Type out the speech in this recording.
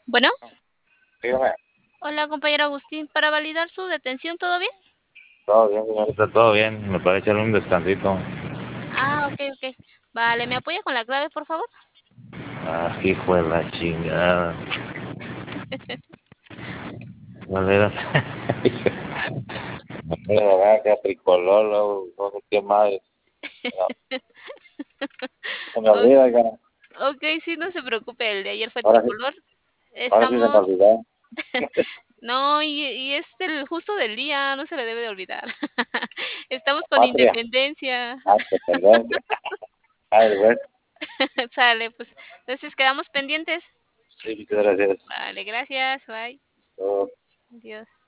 Bueno, Dígame. hola compañero Agustín, para validar su detención, ¿todo bien? Todo bien, señorita, todo bien. Me puede echar un descansito. Ah, ok. Vale, ¿me apoya con la clave, por favor? Ah, hijo de la chingada. ¿Cuál era? La naranja, tricolor, no sé qué más. No, se me O- olvida, cara. ok, sí, no se preocupe, el de ayer fue Ahora sí, tricolor. ahora sí se me Estamos... olvidó. No, y es del justo del día, no se le debe de olvidar. Estamos con Patria. independencia. Ah, perdón. Ah, el güey. Sale, pues. Entonces quedamos pendientes. Sí, muchas gracias. Vale, gracias, bye. Todo. Adiós.